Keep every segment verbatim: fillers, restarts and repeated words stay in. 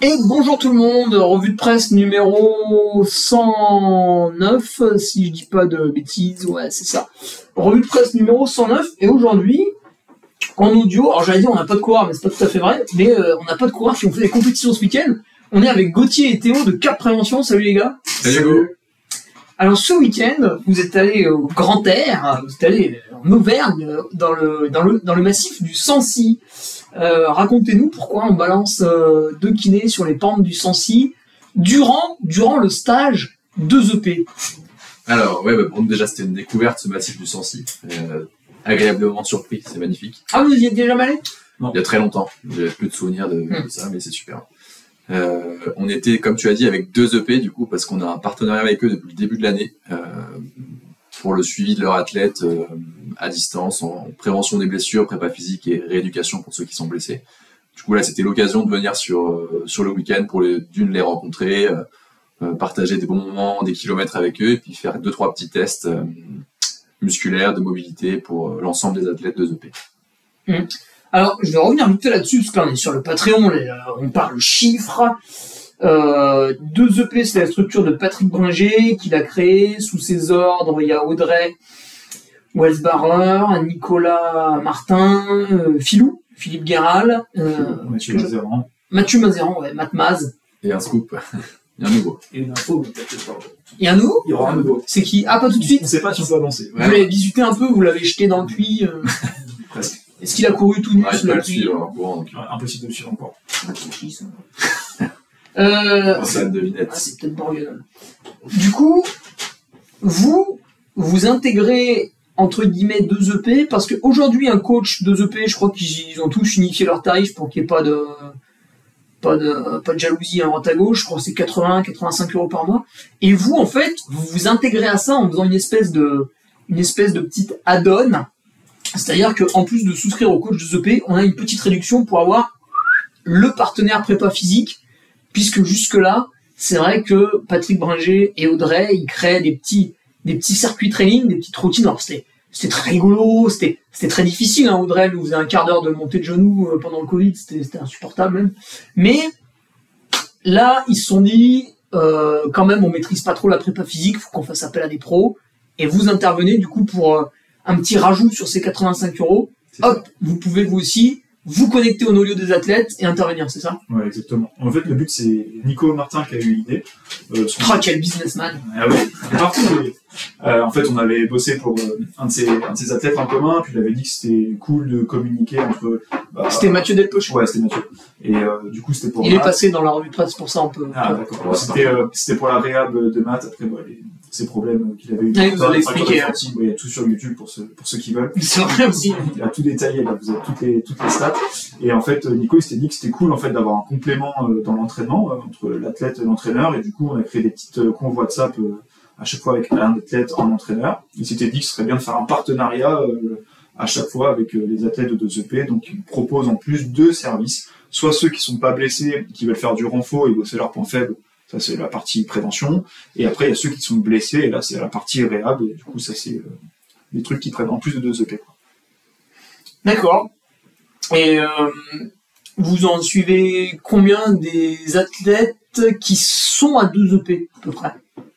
Et bonjour tout le monde, revue de presse numéro cent neuf, si je dis pas de bêtises, ouais c'est ça. Revue de presse numéro cent neuf, et aujourd'hui, en audio, alors j'allais dire on n'a pas de coureur, mais c'est pas tout à fait vrai, mais euh, on n'a pas de coureur qui ont fait des compétitions ce week-end. On est avec Gauthier et Théo de Cap Prévention, salut les gars. Salut Hugo. Alors ce week-end, vous êtes allés au Grand Air, vous êtes allés en Auvergne, dans le, dans le, dans le massif du Sancy. Euh, racontez-nous pourquoi on balance euh, deux kinés sur les pentes du Sancy durant, durant le stage deux E P. Alors, ouais, bah, bon, déjà c'était une découverte ce massif du Sancy. Euh, agréablement surpris, c'est magnifique. Ah, vous y êtes déjà allé ? Non. Il y a très longtemps, j'ai plus de souvenirs de, hmm. de ça, mais c'est super. Euh, on était, comme tu as dit, avec deux E P du coup, parce qu'on a un partenariat avec eux depuis le début de l'année euh, pour le suivi de leurs athlètes euh, à distance, en prévention des blessures, prépa physique et rééducation pour ceux qui sont blessés. Du coup là, c'était l'occasion de venir sur euh, sur le week-end pour les, d'une les rencontrer, euh, euh, partager des bons moments, des kilomètres avec eux, et puis faire deux trois petits tests euh, musculaires, de mobilité pour euh, l'ensemble des athlètes deux E P. Mmh. Alors, je vais revenir vite là-dessus, parce que là, on est sur le Patreon, les, euh, on parle chiffres. Euh, deux E P, c'est la structure de Patrick Bringer, qu'il a créée. Sous ses ordres, il y a Audrey Welsbarer, Nicolas Martin, euh, Philou, Philippe Guéral, euh, Mathieu Mazéran. Mathieu Mazéran, ouais, Matt Maz. Et un scoop, il y a un nouveau. Et une info, mais peut-être pas. Il y a un nouveau ? Il y aura un nouveau. C'est qui ? Ah, pas tout de suite ? On ne sait pas si on peut avancer. Vous l'avez visité un peu, vous l'avez jeté dans le puits euh... Presque. Est-ce qu'il a couru tout nu Ouais, sous je peux le le puits ? suivre en courant, donc. Ouais, impossible de le suivre encore. Ah, c'est qui, ça ? euh... Oh, c'est la devinette. Ah, c'est peut-être Borgueul. Du coup, vous, vous intégrez entre guillemets deux E P, parce qu'aujourd'hui, un coach deux E P, je crois qu'ils ont tous unifié leurs tarifs pour qu'il n'y ait pas de, pas de, pas de jalousie à droite à gauche. Je crois que c'est quatre-vingts à quatre-vingt-cinq euros par mois. Et vous, en fait, vous vous intégrez à ça en faisant une espèce de, une espèce de petite add-on. C'est-à-dire qu'en plus de souscrire au coach deux E P, on a une petite réduction pour avoir le partenaire prépa physique, puisque jusque-là, c'est vrai que Patrick Bringer et Audrey, ils créaient des petits, des petits circuits training, des petites routines. Alors c'était, c'était très rigolo, c'était, c'était très difficile, hein. Audrey nous faisait un quart d'heure de montée de genoux euh, pendant le Covid, c'était, c'était insupportable même. Mais là, ils se sont dit, euh, quand même, on maîtrise pas trop la prépa physique, faut qu'on fasse appel à des pros. Et vous intervenez du coup pour euh, un petit rajout sur ces quatre-vingt-cinq euros. Hop, vous pouvez vous aussi vous connecter au no-lieu des athlètes et intervenir, c'est ça ? Ouais, exactement. En fait, le but, c'est Nico Martin qui a eu l'idée. Euh, son... Oh, quel businessman ! Ah ouais. Par contre, euh, en fait, on avait bossé pour euh, un, de ses, un de ses athlètes en commun, puis il avait dit que c'était cool de communiquer entre... Bah, c'était Mathieu Delpoche. Ouais, c'était Mathieu. Et euh, du coup, c'était pour... Il Matt. est passé dans la revue de presse pour ça, on peut... Ah, d'accord. Ouais, c'était, euh, c'était pour la réhab de Matt, après bah, les, ses problèmes qu'il avait eu. Ah, il vous a expliqué. Hein. Il y a tout sur YouTube pour, ceux, pour ceux qui veulent. C'est vrai aussi. Il a tout détaillé, là, vous avez toutes les, toutes les stats. Et en fait, Nico, il s'était dit que c'était cool en fait, d'avoir un complément euh, dans l'entraînement, euh, entre l'athlète et l'entraîneur. Et du coup, on a créé des petites euh, convois WhatsApp euh, à chaque fois avec un athlète en entraîneur. Il s'était dit que ce serait bien de faire un partenariat euh, à chaque fois avec euh, les athlètes de deux E P. Donc, il propose en plus deux services. Soit ceux qui sont pas blessés, qui veulent faire du renfort et bosser leurs points faibles. Ça, c'est la partie prévention. Et après, il y a ceux qui sont blessés. Et là, c'est la partie réhab. Et du coup, ça, c'est euh, des trucs qui prennent en plus de deux E P. Quoi. D'accord. Et euh, vous en suivez combien des athlètes qui sont à deux E P, à peu près ?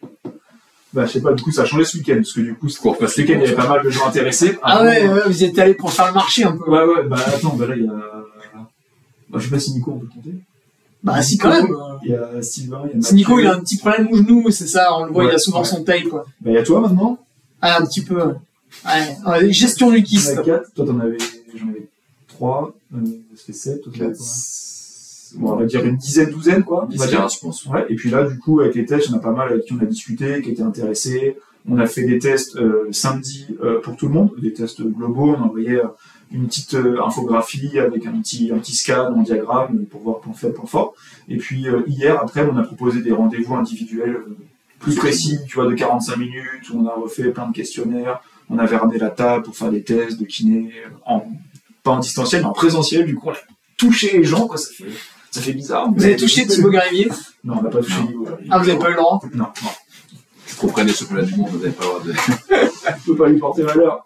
Bah, je sais pas, du coup, ça a changé ce week-end. Parce que du coup, ce week-end, il y avait pas mal de gens intéressés. Ah, ah ouais, ouais, vous êtes allés pour faire le marché un peu. Ouais, ouais, bah attends, bah là, il y a... Bah, je sais pas si Nico, on peut le compter. Bah si, quand même. Il y a Sylvain, il y a Mathieu. Nico, il a un petit problème au genou, c'est ça, on le voit, ouais, il a souvent ouais. son taille, quoi. Bah, il y a toi, maintenant. Ah, un petit peu. Ouais, ouais gestion du kyste. Il y en a quatre, toi, t'en avais, j'en avais trois, euh, ça fait sept, toi, quatre. Bon, on va dire une dizaine, douzaine, quoi. On va dire, je pense. Ouais, et puis là, du coup, avec les tests, il y en a pas mal avec qui on a discuté, qui étaient intéressés. On a fait des tests euh, samedi euh, pour tout le monde, des tests globaux. On a envoyé euh, une petite euh, infographie avec un petit, un petit scan en diagramme pour voir point faible, point fort. Et puis euh, hier, après, on a proposé des rendez-vous individuels euh, plus précis, tu vois, de quarante-cinq minutes, où on a refait plein de questionnaires. On avait ramené la table pour faire des tests de kiné, en, pas en distanciel, mais en présentiel. Du coup, on a touché les gens, quoi. Ça fait, ça fait bizarre. Vous avez touché Thibaut Garivier ? Non, on n'a pas touché Thibaut Garivier. Ah, vous n'avez pas eu le droit ? Non, non. Trop près des chocolats du monde, vous n'avez pas le droit de... Je peux pas lui porter malheur.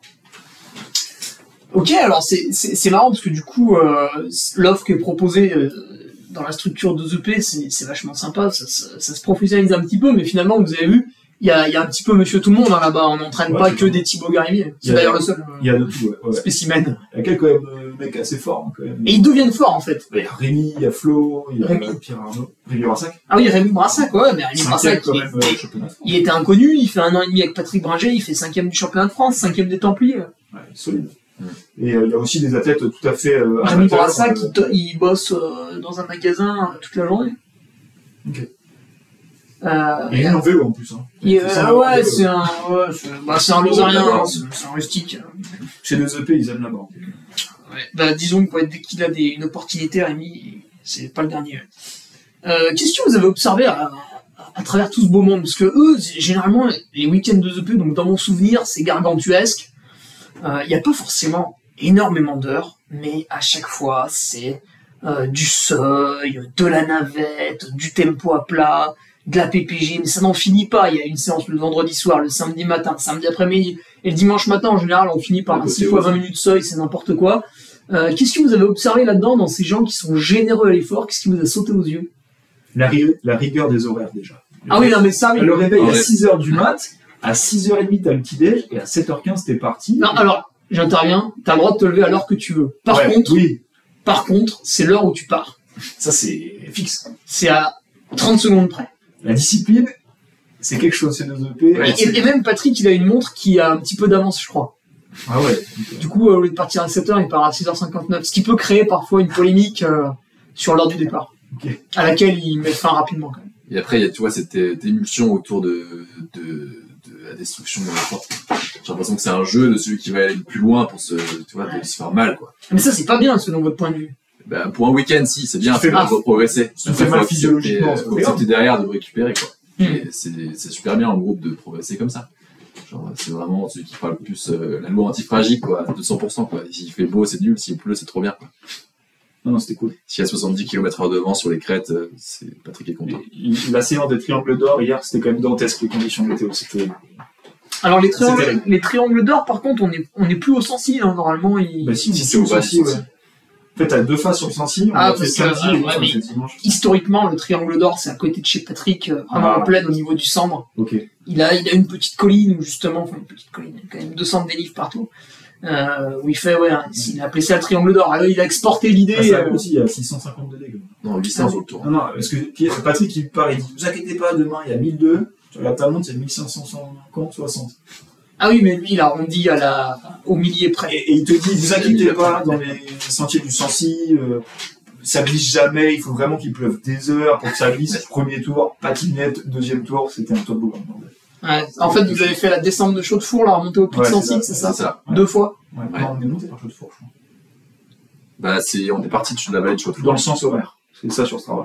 Ok, alors c'est, c'est, c'est marrant parce que du coup, euh, l'offre qui est proposée, euh, dans la structure de The P, c'est, c'est vachement sympa, ça, ça, ça se professionnalise un petit peu, mais finalement, vous avez vu, il y a, il y a un petit peu monsieur tout le monde hein, là-bas, on n'entraîne Ouais, pas c'est que vrai. des Thibaut Garimier. C'est Il y a- d'ailleurs le seul Il y a de tout, ouais. euh, ouais. spécimen. Il y a quelques quand même, euh, mecs assez forts, hein, quand même. Et ils deviennent forts, en fait. Il y a Rémi, il y a Flo, il y a Rémi. Pierre Arnaud, Rémi Brassac. Ah oui, Rémi Brassac, ouais, mais Rémi Cinquième Brassac, quand il, même, euh, est- championnat de France. il était inconnu, il fait un an et demi avec Patrick Bringer, il fait cinquième du championnat de France, cinquième des Templiers. Ouais, solide. Mm. Et euh, il y a aussi des athlètes tout à fait euh, Rémi amateurs, Brassac, euh, il, to- il bosse euh, dans un magasin euh, toute la journée. Ok. Euh, Et il est en vélo en plus. Hein. il- C'est euh, un ouais, vélo. c'est un, ouais, c'est, bah, c'est un lozérien, hein, c'est, c'est un rustique. Chez les E P, ils aiment la bande. Ouais. Bah, disons que ouais, dès qu'il a des, une opportunité, Rémi, c'est pas le dernier. ouais. Euh, qu'est-ce que vous avez observé à, à, à travers tout ce beau monde? Parce que eux, c'est- généralement, les week-ends de The P, donc dans mon souvenir, c'est gargantuesque. Il n'y a pas forcément énormément d'heures, mais à chaque fois, c'est euh, du seuil, de la navette, du tempo à plat, de la P P G, mais ça n'en finit pas. Il y a une séance le vendredi soir, le samedi matin, le samedi après-midi, et le dimanche matin, en général, on finit par À un côté six fois aussi. vingt minutes seuil, c'est n'importe quoi. Euh, qu'est-ce que vous avez observé là-dedans, dans ces gens qui sont généreux à l'effort? Qu'est-ce qui vous a sauté aux yeux? La, ri- la rigueur des horaires déjà. Ah oui, non, mais ça, oui. Le réveil à Ouais. six heures du mat, à six heures trente t'as le petit déj, et à sept heures quinze t'es parti. Non, alors, j'interviens, t'as le droit de te lever à l'heure que tu veux. Par Ouais, contre, oui, par contre, c'est l'heure où tu pars. ça c'est fixe. C'est à trente secondes près. La discipline, c'est quelque chose, c'est nos E P. Ouais, Et, et même Patrick, il a une montre qui a un petit peu d'avance, je crois. Ah ouais. Du coup, euh, au lieu de partir à sept heures, il part à six heures cinquante-neuf. Ce qui peut créer parfois une polémique euh, sur l'heure du départ. Ok. À laquelle il met fin rapidement, quand même. Et après, il y a, tu vois, cette euh, émulsion autour de, de, de la destruction de l'effort. J'ai l'impression que c'est un jeu de celui qui va aller le plus loin pour se, tu vois, de se faire mal, quoi. Mais ça, c'est pas bien, selon votre point de vue. Ben, pour un week-end, si, c'est bien, Ça fait c'est mal. pour progresser. Ça fait mal physiologiquement, c'est Faut pas grave. accepter derrière de récupérer, quoi. Mm. Et c'est, c'est super bien en groupe de progresser comme ça. Genre, c'est vraiment celui qui fera le plus euh, la loi antifragile, quoi, deux cents pour cent, quoi. S'il fait beau, c'est nul, s'il pleut, c'est trop bien, quoi. Non, non, c'était cool. S'il y a soixante-dix kilomètres heure de vent sur les crêtes, euh, c'est Patrick est content. Et La séance des triangles d'or, hier, c'était quand même dantesque les conditions météo. C'était. Alors, les C'était- triangles, les triangles d'or, par contre, on est, on est plus au Sensi, hein, normalement. Il... Bah si, Si, c'est c'est au au bas Sensi, du ouais. Sensi. En fait, t'as deux phases sur le Sensi, on Ah, a fait parce que, samedi ah, et ouais, l'autre, on mais- a fait dimanche. Historiquement, le triangle d'or, c'est à côté de chez Patrick, euh, vraiment Ah. en pleine au niveau du Sambre. Ok. Il a, il a une petite colline où justement, enfin une petite colline, il y a quand même deux cents de délivres partout, euh, où il fait, ouais, hein, il a appelé ça le triangle d'or. Alors, il a exporté l'idée. Ah, ça euh, aussi, il y a six cent cinquante de dégâts. Non, huit cents Ah, sur le tour. Non, non, parce que Pierre- Patrick, il part, il dit, vous inquiétez pas, demain, il y a mille deux. Tu regardes ta montre, c'est mille cinq cent cinquante, soixante. Ah oui, mais lui, il a arrondi à la, au millier près. Et, et il te dit, vous inquiétez pas, dans les sentiers du Sensi, euh, ça glisse jamais, il faut vraiment qu'il pleuve des heures pour que ça glisse. Premier tour, patinette, deuxième tour, c'était un top beau. Ouais. En fait, vous avez fait la descente de Chaudefour, la remontée au pic Ouais, c'est Sensi, ça, c'est C'est ça, ça. Ouais. Deux fois. Ouais, Ouais. Non, on est monté par Chaudefour, je crois. Bah, c'est, on est parti de la vallée de Chaudefour. Dans le sens horaire. C'est ça sur Strava.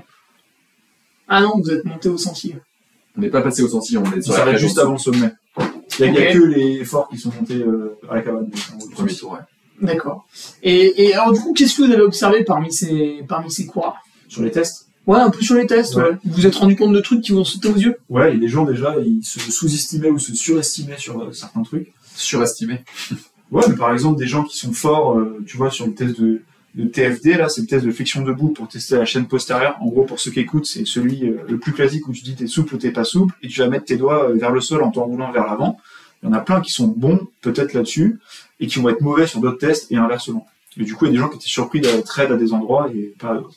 Ah non, vous êtes monté au Sensi. On n'est pas passé au Sensi, on est On sur la s'arrête crête juste en avant le sommet. Il n'y a, il y a Ok. que les forts qui sont montés euh, à la cabane. en haut dessous. du Premier Sensi. tour, ouais. D'accord. Et, et alors, du coup, qu'est-ce que vous avez observé parmi ces, parmi ces coureurs? Sur les tests. Ouais, un peu sur les tests, ouais. Ouais. Vous vous êtes rendu compte de trucs qui vous ont sauté aux yeux? Ouais, et les gens déjà, ils se sous-estimaient ou se surestimaient sur euh, certains trucs. Surestimé. Ouais, mais par exemple, des gens qui sont forts, euh, tu vois, sur le test de, de T F D, là, c'est le test de flexion debout pour tester la chaîne postérieure. En gros, pour ceux qui écoutent, c'est celui euh, le plus classique où tu dis t'es souple ou t'es pas souple, et tu vas mettre tes doigts euh, vers le sol en t'enroulant vers l'avant. Il y en a plein qui sont bons, peut-être là-dessus, et qui vont être mauvais sur d'autres tests, et inversement. Et du coup, il y a des gens qui étaient surpris d'être raides à des endroits et pas à d'autres.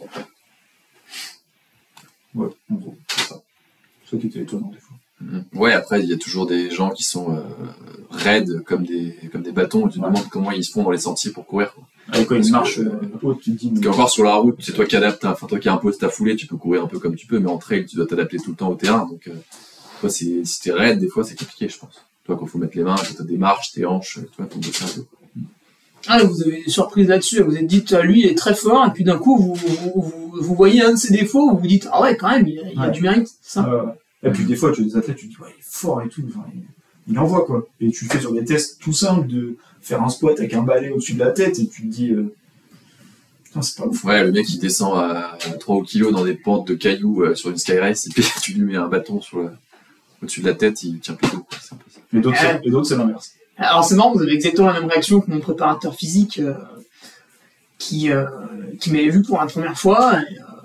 Ouais, en gros, c'est ça. C'est ça qui était étonnant, des fois. Mhm. Ouais, après, il y a toujours des gens qui sont euh, raides comme des, comme des bâtons, et tu te Ouais. demandes comment ils se font dans les sentiers pour courir, quoi. Avec quoi, Parce une que, marche euh, euh, haute, tu te dis... Parce qu'encore sur la route, c'est toi qui adaptes, enfin toi qui imposes ta foulée, tu peux courir un peu comme tu peux, mais en trail, tu dois t'adapter tout le temps au terrain, donc euh, toi, c'est, si t'es raide, des fois, c'est compliqué, je pense. Toi, quand faut mettre les mains, quand t'as des marches, tes hanches, tu vois, ton dos cerveau. Ah, vous avez des surprises là-dessus, vous vous êtes dit, ah, lui, il est très fort, et puis d'un coup, vous, vous, vous, vous voyez un de ses défauts, vous vous dites, ah ouais, quand même, il y a, il y a Ouais. du mérite, c'est ça? Euh, et puis des fois, tu as des athlètes, tu te dis, ouais, il est fort et tout, enfin, il, il envoie quoi. Et tu fais sur des tests tout simples de faire un squat avec un balai au-dessus de la tête et tu te dis, euh, putain, c'est pas ouf. Ouais, le mec, il descend à trois kilos dans des pentes de cailloux euh, sur une sky race, et puis tu lui mets un bâton sur le- au-dessus de la tête, il tient plus haut, quoi. C'est un peu ça. Et d'autres, Ouais. c'est- et d'autres, c'est l'inverse. Alors c'est marrant, vous avez exactement la même réaction que mon préparateur physique, euh, qui, euh, qui m'avait vu pour la première fois, et, euh,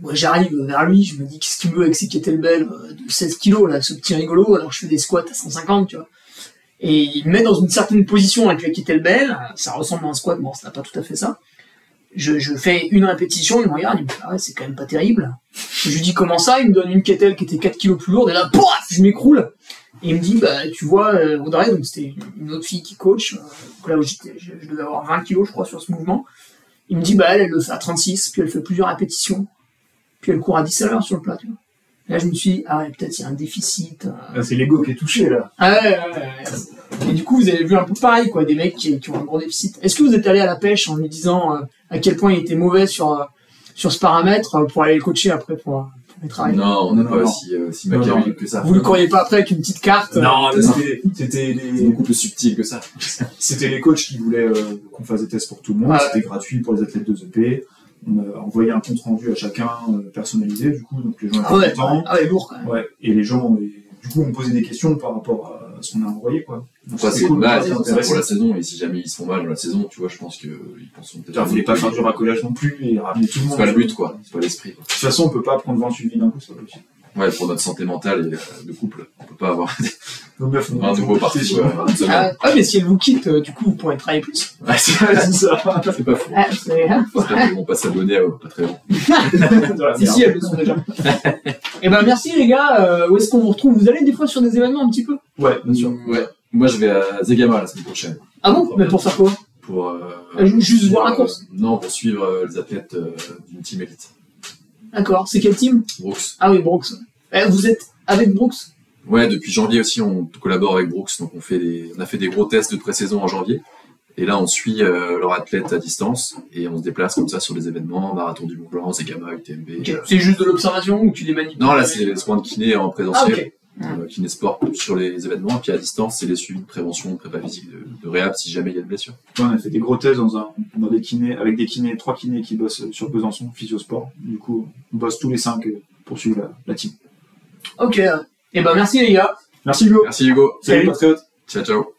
Moi, j'arrive vers lui, je me dis, qu'est-ce qu'il me veut avec ses kettlebells de seize kilos, là, ce petit rigolo, alors que je fais des squats à cent cinquante, tu vois. Et il me met dans une certaine position avec le kettlebell, ça ressemble à un squat, bon, ça n'a pas tout à fait ça. Je, je fais une répétition, il me regarde, il me dit, ah ouais, c'est quand même pas terrible. Je lui dis, comment ça? Il me donne une kettle qui était quatre kilos plus lourde, et là, pouf, je m'écroule. Et il me dit, bah, tu vois, euh, Audrey, donc c'était une autre fille qui coach, euh, là où j'étais, je, je devais avoir vingt kilos, je crois, sur ce mouvement. Il me dit, bah, elle, elle le fait à trente-six, puis elle fait plusieurs répétitions, puis elle court à dix à l'heure sur le plat, tu vois. Et là, je me suis dit, ah ouais, peut-être il y a un déficit. Euh... Ah, c'est l'ego qui est touché, là. Ah ouais, ouais, ouais. Et du coup, vous avez vu un peu pareil, quoi, des mecs qui, qui ont un gros déficit. Est-ce que vous êtes allé à la pêche en lui disant euh, à quel point il était mauvais sur, euh, sur ce paramètre euh, pour aller le coacher après pour, euh, pour les travailler? Non, on n'est pas aussi, euh, aussi machiavélique que ça. Vous le courriez pas après avec une petite carte? Non, euh, c'était, c'était les... C'est beaucoup plus subtil que ça. C'était les coachs qui voulaient euh, qu'on fasse des tests pour tout le monde. Ouais. C'était gratuit pour les athlètes de Z P. On a envoyé un compte rendu à chacun euh, personnalisé, du coup, donc les gens étaient Ah ouais, contents. ah ouais, lourd quand même. Ouais, et les gens, et, du coup, on posait des questions par rapport à ce qu'on a envoyé, quoi. Donc, Enfin, c'était c'est cool, une base c'était pour intéressant. la saison, et si jamais ils se font mal dans la saison, tu vois, je pense qu'ils penseront peut-être. On voulait pas faire du racolage non plus et ramener tout le C'est monde. pas le but, quoi. C'est pas l'esprit, quoi. De toute façon, on peut pas prendre vingt-huit vies d'un coup, c'est pas possible. Ouais, pour notre santé mentale et euh, de couple, on peut pas avoir Nos meufs, on un nouveau parti, sur ouais, une semaine. Ah, ah, mais si elle vous quitte, euh, du coup, vous pourrez travailler plus. Ouais, c'est c'est ça. c'est pas fou. Ah, c'est... J'espère qu'ils vont pas s'abonner à Patreon. Si, si, elles le sont déjà. Eh ben, merci les gars. Euh, où est-ce qu'on vous retrouve? Vous allez des fois sur des événements un petit peu? Ouais, bien sûr. Ouais. Moi, je vais à Zegama la semaine prochaine. Ah bon? Mais pour faire quoi? Pour, euh, Euh, juste voir la euh, course? Non, pour suivre euh, les athlètes euh, d'une team élite. D'accord. C'est quel team? Brooks. Ah oui, Brooks. Eh, vous êtes avec Brooks? Ouais, depuis janvier aussi, on collabore avec Brooks, donc on fait des, on a fait des gros tests de pré-saison en janvier. Et là, on suit euh, leurs athlètes à distance et on se déplace comme ça sur les événements, Marathon du Mont Blanc, Zegama, U T M B. Ok. C'est juste de l'observation ou tu les manipules? Non, là, c'est les soins de kiné en Ah, présentiel. ok. Euh, kiné sport sur les événements, puis à distance, c'est les suivis de prévention, de prépa physique, de, de réhab si jamais il y a de blessures. Ouais, on a fait des gros tests dans un, dans des kinés, avec des kinés, trois kinés qui bossent sur Besançon, Physiosport. Du coup, on bosse tous les cinq euh, pour suivre la, la team. Ok. Eh ben, merci les gars. Merci Hugo. Merci Hugo. Salut Salut. Patriote. Ciao, ciao.